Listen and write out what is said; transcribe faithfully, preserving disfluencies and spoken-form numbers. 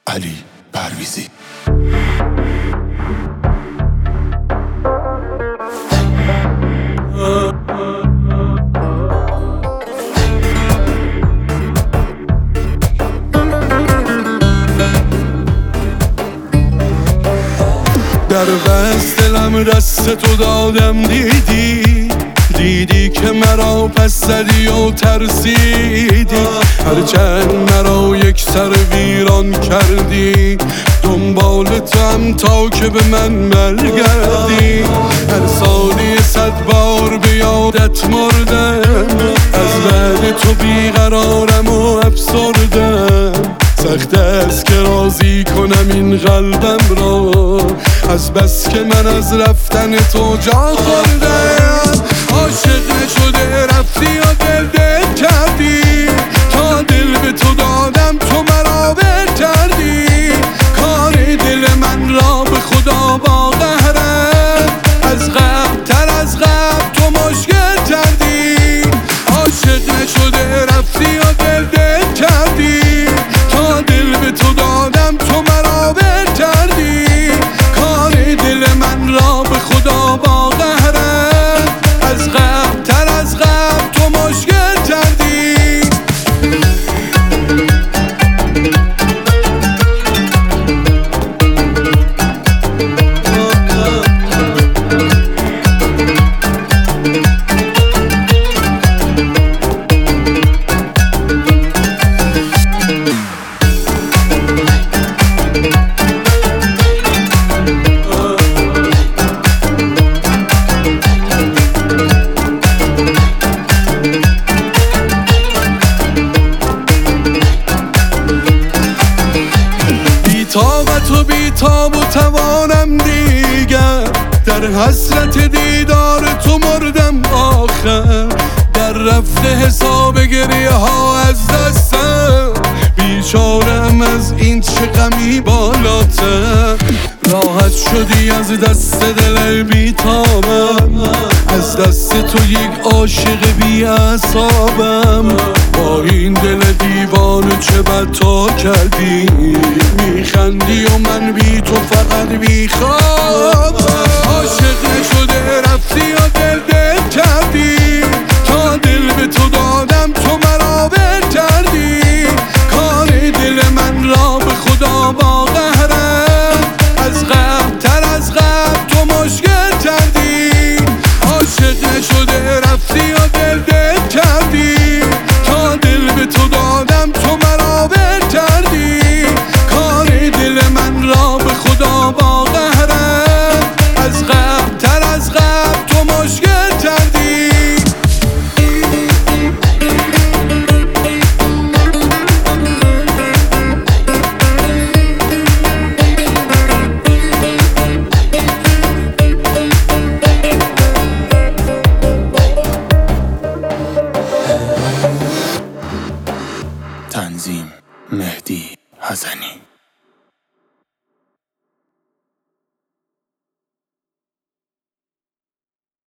علی پرویزی. در بست دلم دست تو دادم، دیدی دیدی که مرا پس زدی و ترسیدی، هرچند مرا یک سر ویران کردی، دنبالتم تا که به من برگردی. هر ثانیه صد بار به یادت مردم، از بعد تو بیقرارم و افسردم. سخت است که راضی کنم این قلبم را، از بس که من از رفتن تو جا خوردم. عاشق نشده رفتی یا دل دل کردی، تا دل به تو دادم تو مرا ول کردی. کار دل من را به خدا با قهرم، از غم تر از غم تو مشکل کردی. عاشق نشده رفتی یا دل دل کردی، تا دل به تو دادم تو مرا ول کردی. کار دل من را به خدا با قهرم، از غم تر از غم تو مشکل کردی. طاقت و بیتاب و توانم دیگر، در حسرت دیدار تو مردم آخر. در رفته حساب گریه ها از دستم، بیچارم از این چه غمی بالاتر. راحت شدی از دست دل بیتابم، از دست تو یک عاشق بی اعصابم. با این دل دیوانه چه بد تا کردی، میخندی و من بی تو فقط بیخواب. عاشق نشده رفتی یا دل دل کردی، تا دل به تو دادم تو مرا ول کردی. کار دل من را به خدا با قهرم، از غم تر از غم تو مشکل کردی. عاشق نشده رفتی یا دل دل کردی، تا دل به تو دادم تو مرا ول کردی. کار دل من را به خدا با قهرم، از غم تر از غم تو مشکل کردی. تنظیم مهدی حسنی.